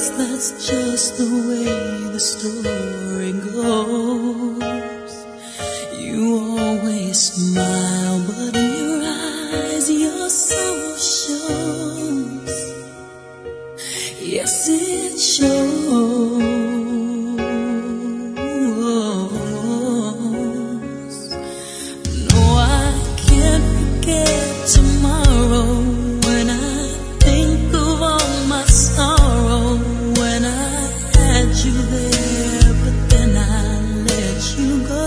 guess that's just the way the story goes. You always smile, but in your eyes your soul shows. Yes, it shows. No, I can't forget tomorrow when I think of all my sorrow. When I had you there, but then I let you go.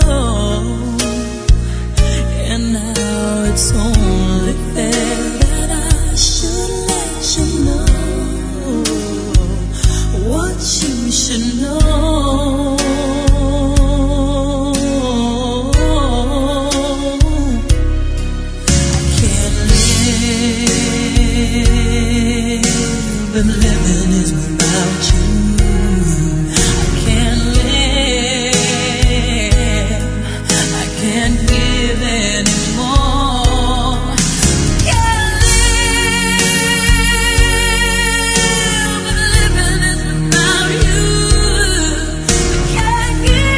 And now it's only fair that I should let you know what you should know. I can't live if living is without you. I can't live, I can't give anymore. Can't live if living is without you. I can't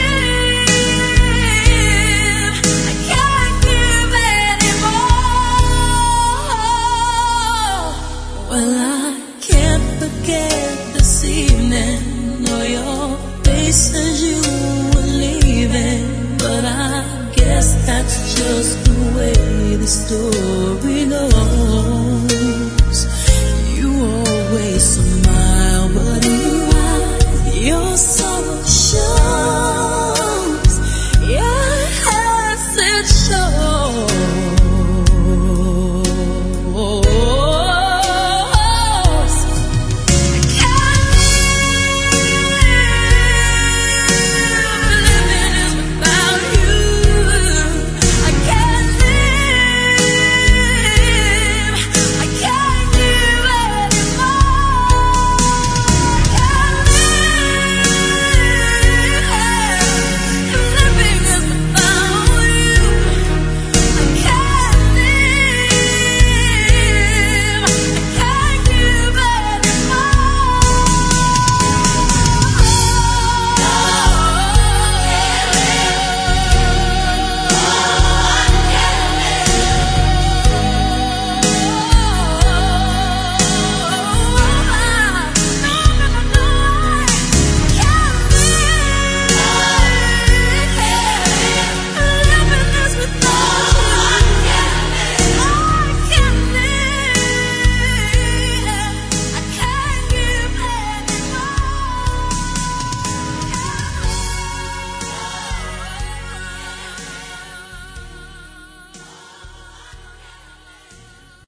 give anymore. Well, I can't forget this evening, or your face as you were leaving. But I guess that's just the way the story goes.